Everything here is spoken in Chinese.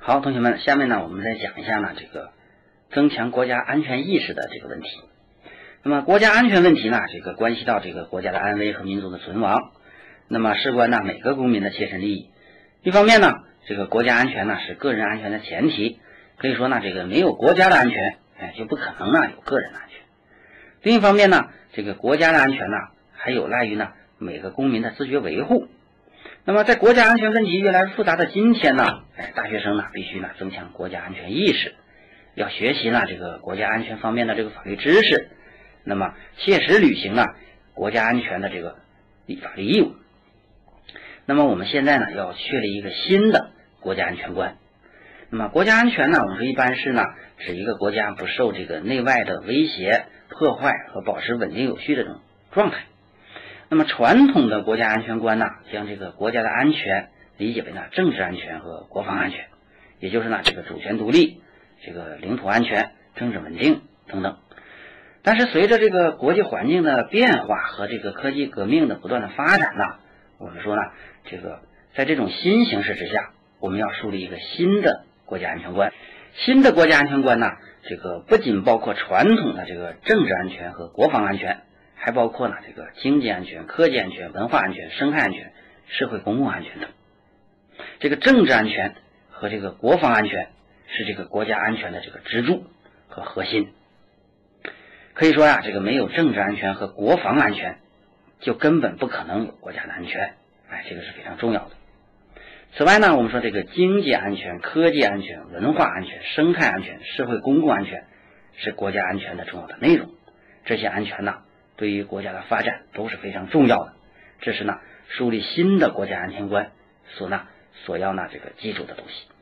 好，同学们，下面呢我们再讲一下呢这个增强国家安全意识的这个问题。那么国家安全问题呢，这个关系到这个国家的安危和民族的存亡，那么事关呢每个公民的切身利益。一方面呢，这个国家安全呢是个人安全的前提，可以说呢这个没有国家的安全，就不可能呢有个人的安全。另一方面呢，这个国家的安全呢还有赖于呢每个公民的自觉维护。那么在国家安全问题越来越复杂的今天呢，大学生呢必须呢增强国家安全意识，要学习呢这个国家安全方面的这个法律知识，那么切实履行呢国家安全的这个法律义务。那么我们现在呢要确立一个新的国家安全观。那么国家安全呢，我们说一般是呢指一个国家不受这个内外的威胁、破坏和保持稳定有序的这种状态。那么传统的国家安全观呢，将这个国家的安全理解为呢政治安全和国防安全，也就是呢这个主权独立、这个领土安全、政治稳定等等。但是随着这个国际环境的变化和这个科技革命的不断的发展呢，我们说呢这个在这种新形势之下，我们要树立一个新的国家安全观。新的国家安全观呢，这个不仅包括传统的这个政治安全和国防安全，还包括呢这个经济安全、科技安全、文化安全、生态安全、社会公共安全等。这个政治安全和这个国防安全是这个国家安全的这个支柱和核心。可以说呀，这个没有政治安全和国防安全，就根本不可能有国家的安全。这个是非常重要的。此外呢，我们说这个经济安全、科技安全、文化安全、生态安全、社会公共安全是国家安全的重要的内容。这些安全呢，对于国家的发展都是非常重要的。这是呢树立新的国家安全观所要呢这个记住的东西。